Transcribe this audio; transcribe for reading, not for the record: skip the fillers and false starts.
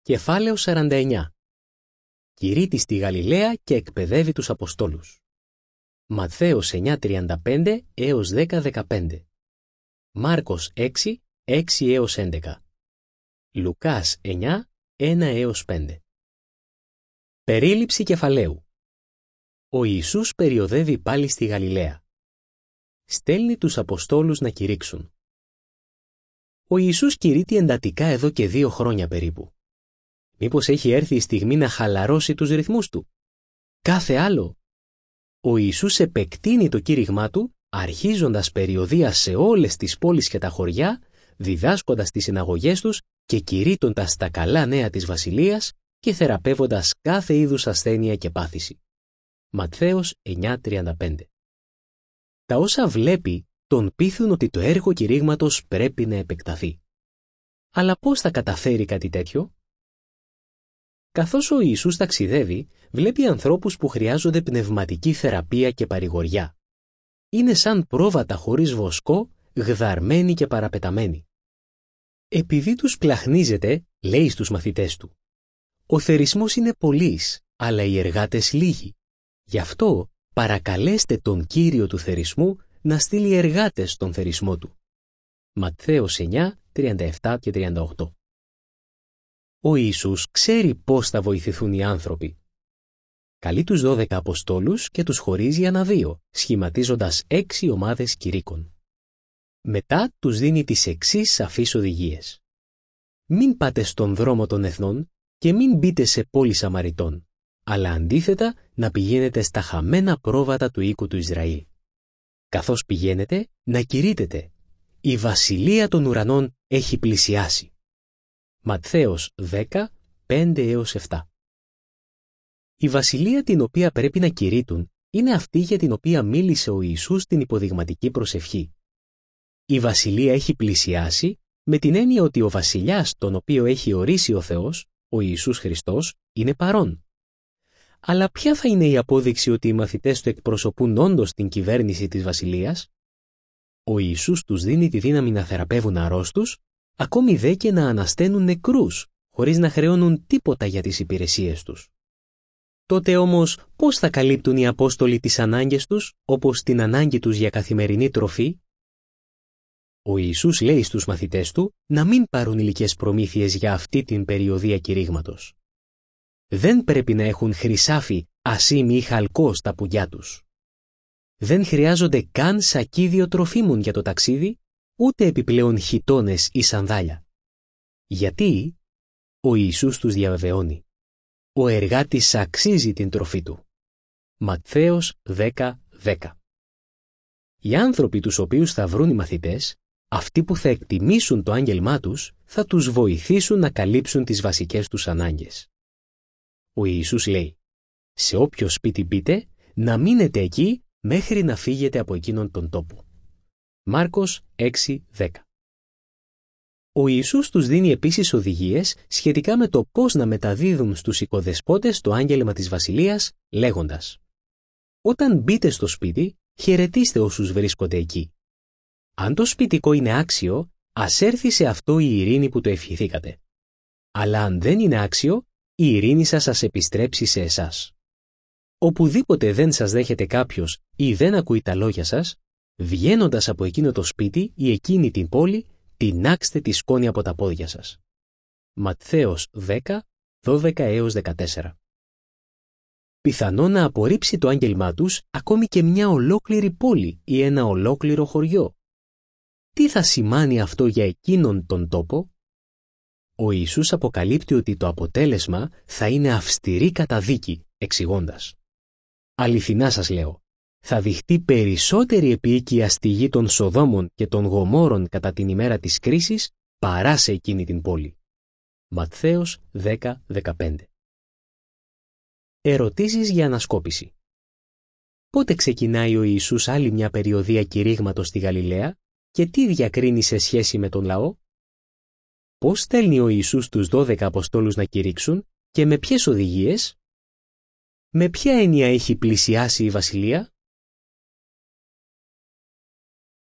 Κεφάλαιο 49. Κηρύττει στη Γαλιλαία και εκπαιδεύει τους Αποστόλους. Ματθαίος 9:35 έως 10:15. Μάρκος 6, 6 έως 11. Λουκάς 9, 1 έως 5. Περίληψη κεφαλαίου. Ο Ιησούς περιοδεύει πάλι στη Γαλιλαία. Στέλνει τους Αποστόλους να κηρύξουν. Ο Ιησούς κηρύττει εντατικά εδώ και 2 χρόνια περίπου. Μήπως έχει έρθει η στιγμή να χαλαρώσει τους ρυθμούς του? Κάθε άλλο. Ο Ιησούς επεκτείνει το κήρυγμά του, αρχίζοντας περιοδεία σε όλες τις πόλεις και τα χωριά, διδάσκοντας τις συναγωγές τους και κηρύττοντας τα καλά νέα της Βασιλείας και θεραπεύοντας κάθε είδους ασθένεια και πάθηση. Ματθαίος 9:35. Τα όσα βλέπει τον πείθουν ότι το έργο κηρύγματος πρέπει να επεκταθεί. Αλλά πώς θα καταφέρει κάτι τέτοιο? Καθώς ο Ιησούς ταξιδεύει, βλέπει ανθρώπους που χρειάζονται πνευματική θεραπεία και παρηγοριά. Είναι σαν πρόβατα χωρίς βοσκό, γδαρμένοι και παραπεταμένοι. Επειδή τους πλαχνίζεται, λέει στους μαθητές του: «Ο θερισμός είναι πολύς, αλλά οι εργάτες λίγοι. Γι' αυτό παρακαλέστε τον Κύριο του θερισμού να στείλει εργάτες στον θερισμό του». Ματθαίος 9, 37 και 38. Ο Ιησούς ξέρει πώς θα βοηθηθούν οι άνθρωποι. Καλεί τους 12 Αποστόλους και τους χωρίζει ανά 2, σχηματίζοντας 6 ομάδες κηρύκων. Μετά τους δίνει τις εξής σαφείς οδηγίες. Μην πάτε στον δρόμο των εθνών και μην μπείτε σε πόλεις Σαμαριτών, αλλά αντίθετα να πηγαίνετε στα χαμένα πρόβατα του οίκου του Ισραήλ. Καθώς πηγαίνετε, να κηρύτετε: «Η βασιλεία των ουρανών έχει πλησιάσει». Ματθαίος 10, 5 έως 7. Η βασιλεία την οποία πρέπει να κηρύττουν είναι αυτή για την οποία μίλησε ο Ιησούς στην υποδειγματική προσευχή. Η βασιλεία έχει πλησιάσει με την έννοια ότι ο βασιλιάς τον οποίο έχει ορίσει ο Θεός, ο Ιησούς Χριστός, είναι παρόν. Αλλά ποια θα είναι η απόδειξη ότι οι μαθητές του εκπροσωπούν όντως την κυβέρνηση της βασιλείας? Ο Ιησούς τους δίνει τη δύναμη να θεραπεύουν αρρώστους, ακόμη δε και να ανασταίνουν νεκρούς, χωρίς να χρεώνουν τίποτα για τις υπηρεσίες τους. Τότε όμως πώς θα καλύπτουν οι Απόστολοι τις ανάγκες τους, όπως την ανάγκη τους για καθημερινή τροφή? Ο Ιησούς λέει στους μαθητές του να μην πάρουν υλικές προμήθειες για αυτή την περιοδεία κηρύγματος. Δεν πρέπει να έχουν χρυσάφι, ασίμι ή χαλκό στα πουγκιά τους. Δεν χρειάζονται καν σακίδιο τροφίμων για το ταξίδι, ούτε επιπλέον χιτώνες ή σανδάλια. Γιατί? Ο Ιησούς τους διαβεβαιώνει: ο εργάτης αξίζει την τροφή του. Ματθαίος 10, 10. Οι άνθρωποι τους οποίους θα βρουν οι μαθητές, αυτοί που θα εκτιμήσουν το άγγελμά τους, θα τους βοηθήσουν να καλύψουν τις βασικές τους ανάγκες. Ο Ιησούς λέει: σε όποιο σπίτι μπείτε, να μείνετε εκεί μέχρι να φύγετε από εκείνον τον τόπο. Μάρκος 6, 10. Ο Ιησούς τους δίνει επίσης οδηγίες σχετικά με το πώς να μεταδίδουν στους οικοδεσπότες το άγγελμα της Βασιλείας, λέγοντας: όταν μπείτε στο σπίτι, χαιρετίστε όσους βρίσκονται εκεί. Αν το σπιτικό είναι άξιο, ας έρθει σε αυτό η ειρήνη που το ευχηθήκατε. Αλλά αν δεν είναι άξιο, η ειρήνη σας επιστρέψει σε εσάς. Οπουδήποτε δεν σας δέχεται κάποιος ή δεν ακούει τα λόγια σας, βγαίνοντας από εκείνο το σπίτι ή εκείνη την πόλη, τινάξτε τη σκόνη από τα πόδια σας. Ματθαίος 10, 12 έως 14. Πιθανό να απορρίψει το άγγελμά τους ακόμη και μια ολόκληρη πόλη ή ένα ολόκληρο χωριό. Τι θα σημάνει αυτό για εκείνον τον τόπο? Ο Ιησούς αποκαλύπτει ότι το αποτέλεσμα θα είναι αυστηρή καταδίκη, εξηγώντας: αληθινά σας λέω, θα δειχτεί περισσότερη επίοικια στη γη των Σοδόμων και των Γομόρων κατά την ημέρα της κρίσης παρά σε εκείνη την πόλη. Ματθαίος 10, 15. Ερωτήσεις για ανασκόπηση. Πότε ξεκινάει ο Ιησούς άλλη μια περιοδεία κηρύγματος στη Γαλιλαία και τι διακρίνει σε σχέση με τον λαό? Πώς στέλνει ο Ιησούς τους 12 Αποστόλους να κηρύξουν και με ποιες οδηγίες? Με ποια έννοια έχει πλησιάσει η Βασιλεία?